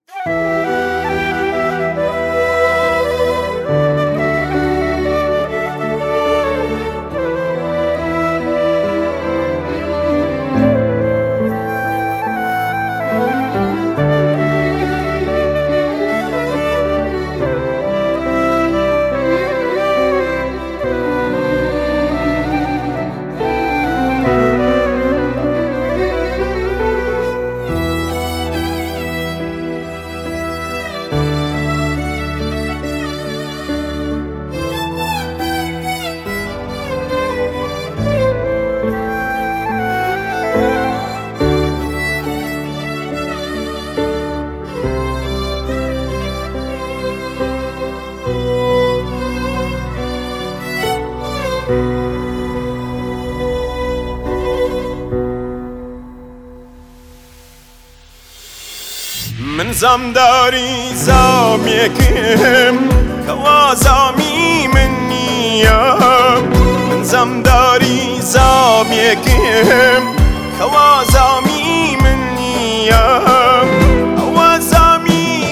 من زمداری زامیکم کوازامی من نیم من زمداری زامیکم کوازامی من نیم اوازامی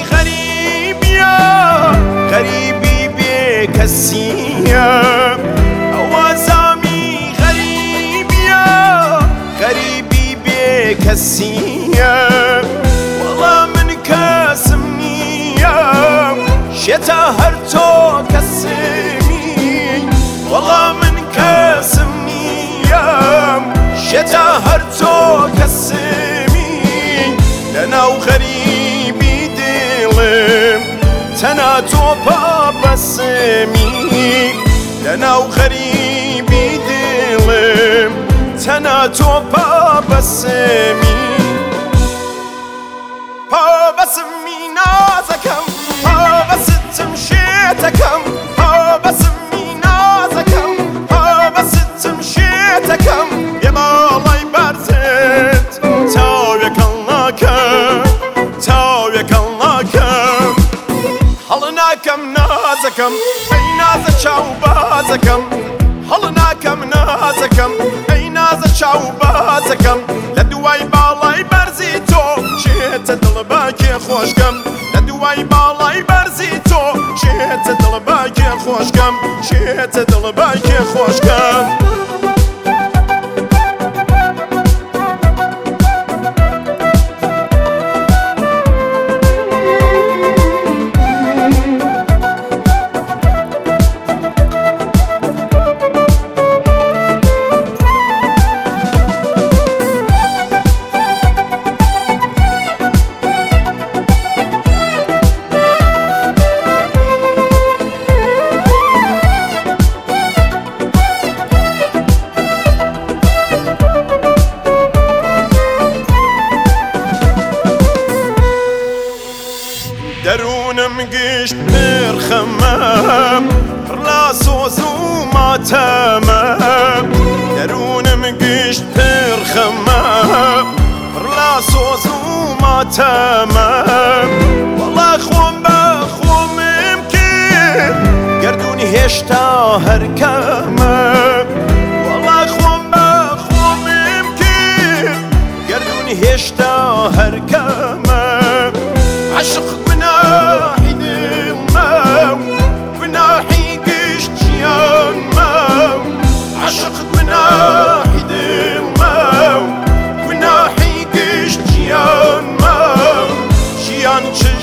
غریبی بی کسیم اوازامی غریبی بی کسیم شتا هر تو کسمی والله من کسم نیم شتا هر تو کسمی لناو غریبی دلم تنا تو پا بسمی لناو غریبی دلم تنا تو پا بسمی پا بسمی نازکم بستم شيتكم بسمي نازكم بستم شيتكم يا الله يبرزت تاويك اللهكم حلناكم نازكم اي نازك شاوبازكم حلناكم نازكم اي نازك شاوبازكم لدواي بالله يبرزيتو شيت دلباك خوشكم لدواي بالله يبرزيتو شيت دلباك خوشكم شيت دلباك خوشكم درونم گشت برخمم لا سوز و ماتمم درونم گشت برخمم لا سوز و ماتمم والله خوام بخوامم که گردونی هشتا هر کمم والله خوام بخوامم که گردونی هشتا هر کمم عشق بناحي دماو بناحي قشت جيان ماو عشق بناحي دماو بناحي قشت جيان ماو جيان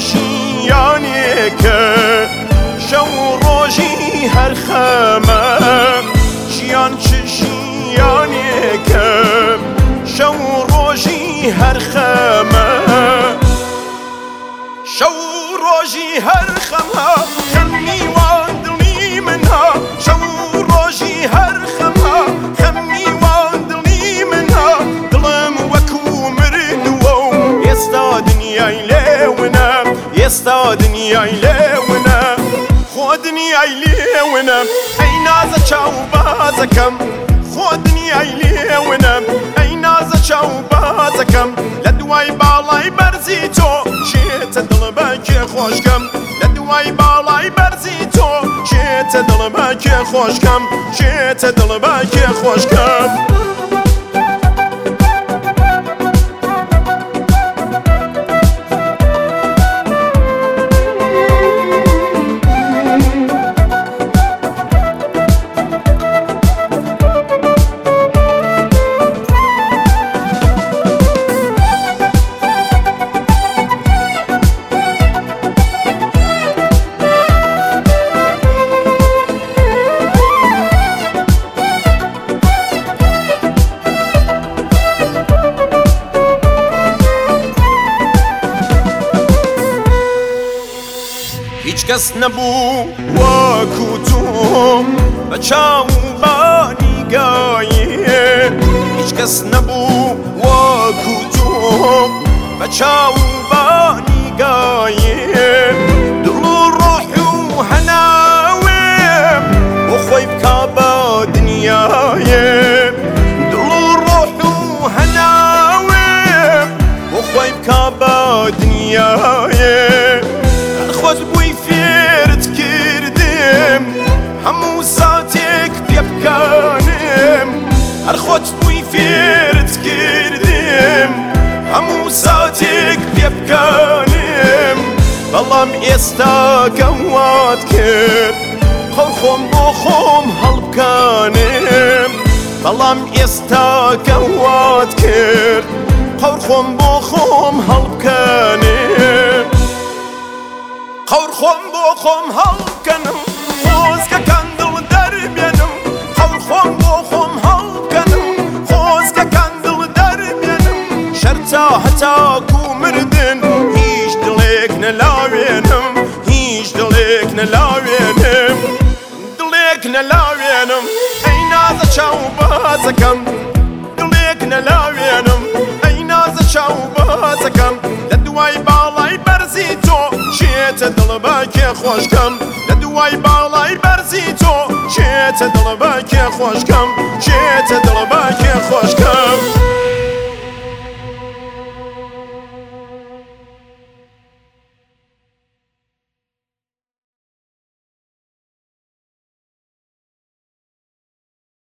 جيانيك شو روجي هالخمام جيان جيانيك شو روجي هالخمام شو روجي هرخمها خمي واندلني منها شو روجي هرخمها خمي واندلني منها ظلم وكو مردو يستا دنياي ليونا يستا دنياي ليونا خودني اي ليونا اي نازا شو بازكم خودني اي ليونا اي نازا شو بازكم لدواي بالاي برزيتو شيت دلباك خوشكم لدواي بالاي برزيتو شيت دلباك خوشكم شيت دلباك خوشكم کەس نەبوو وەکو تۆ بە چاوبانی گایێ هیچ کەس نەبوو وەکو تۆ بە چاوبانی گایێ دڵ و ڕۆح و هەناوێم بۆ خۆی بکا بە دنیایێ دڵ و ڕۆح و هەناوێم بۆ خۆی بکا بە دنیایێ خۆت بووی فێرت کردم هەموو ساتێک پێ بکانم هەر خۆت بووی فێرت کردم هەموو ساتێک پێ بکانم بەڵام ئێستا کەوات کرد خۆ خۆم بۆ خۆم هەڵبکانم بەڵام ئێستا کەوات کرد قەور خۆم بۆ خۆم هەڵبکانم قەور خۆم بۆ خۆم هەڵبکەنم خۆزگەکان دڵ دەربێنم قەور خۆم بۆ خۆم هەڵبکەنم خۆزگەکان دڵ دەربێنم شەرتا هەتاکو مردن هیچ دڵێک نەلاوێنم هیچ دڵێک نەلاوێنم دڵێک نەلاوێنم ئەی نازە چاوبازەکەم دڵێک نەلاوێنم ئەی نازە چاوبازەکەم لە دوای باڵای بەرزی تۆ چێتە دڵ بە کێ خۆشکەم لە دوای باڵای بەرزی تۆ چێتە دڵ بە کێ خۆشکەم چێتە دڵ بە کێ خۆشکەم